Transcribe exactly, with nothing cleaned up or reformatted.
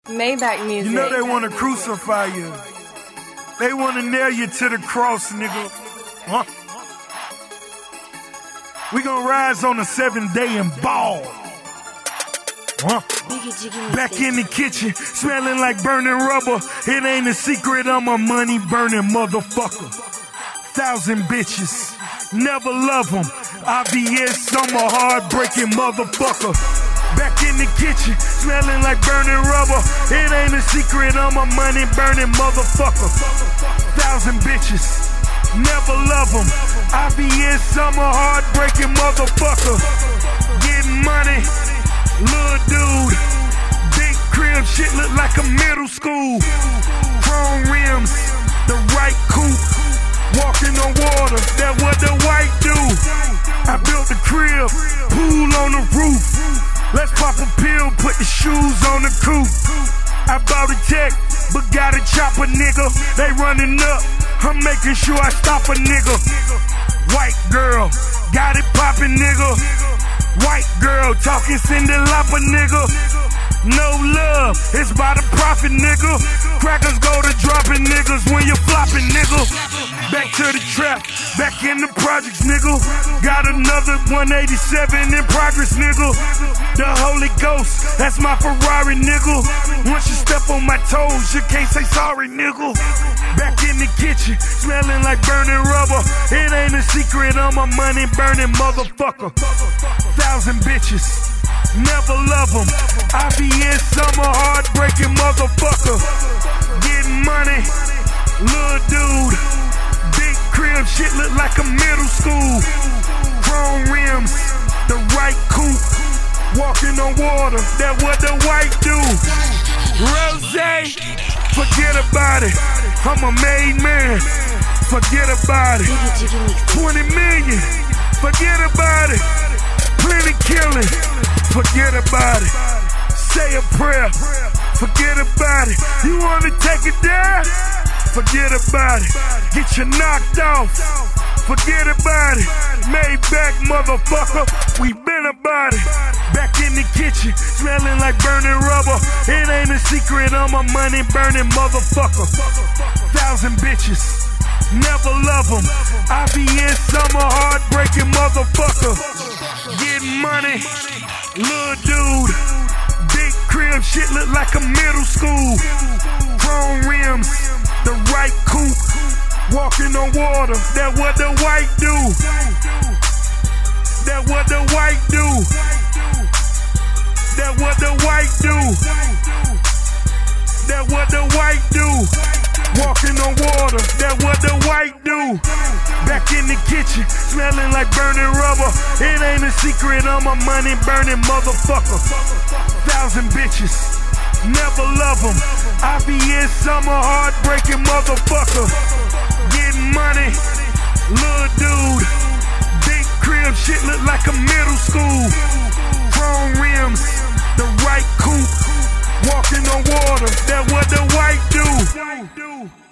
Maybach music. You know they wanna crucify you. They wanna nail you to the cross, nigga. Huh? We gon' rise on the seventh day and ball. Huh? Back in the kitchen, smelling like burning rubber. It ain't a secret, I'm a money burning motherfucker. Thousand bitches, never love them. I B S, I'm a heartbreaking motherfucker. Back in the kitchen, smelling like burning rubber. It ain't a secret, I'm a money burning motherfucker. Thousand bitches, never love them. I B S, I'm a heartbreaking motherfucker. Getting money, little dude. Big crib, shit look like a middle school. Chrome rims, the right coupe. Walking on water, that what the white do. I built the crib, pool on the roof. Let's pop a pill, put the shoes on the coupe. I bought a tech, but got a chopper, nigga. They running up, I'm making sure I stop a nigga. White girl, got it poppin', nigga. White girl, talking Cindy Lauper, nigga. No love, it's by the profit, nigga. Crackers go to dropping niggas when you flopping, nigga. Back to the trap, back in the projects, nigga. Got another one eighty-seven in progress, nigga. The Holy Ghost, that's my Ferrari, nigga. Once you step on my toes, you can't say sorry, nigga. Back in the kitchen, smelling like burning rubber. It ain't a secret, I'm a money burning motherfucker. Thousand bitches, never love them. I B S, I'm a heartbreaking motherfucker. Getting money, little dude. Big crib, shit look like a middle school. Chrome rims, the right coupe. Walking on water, that what the white do. Rosé, forget about it. I'm a made man, forget about it. twenty million, forget about it. Plenty killing, forget about it. Say a prayer, forget about it. You wanna take it down? Forget about it. Get you knocked off, forget about it. Maybach, motherfucker, we been about it. Back in the kitchen, smelling like burning rubber. It ain't a secret, I'm a money burning motherfucker. Thousand bitches, never love them. I B S, I'm a heartbreaking motherfucker. Getting money, little dude. Big crib, shit look like a middle school. Chrome rims, the right coupe. Walking on water, that what the white do. That what the white do. That what the white do. That what the white do. Walking on water, that what the white do. Back in the kitchen, smelling like burning rubber. It ain't a secret, I'm a money burning motherfucker. Thousand bitches, never love them. I B S, I'm a heartbreaking motherfucker. Getting money, little dude. Big crib, shit look like a middle school. Chrome rims, the right coupe. Walking on water, that what the white do.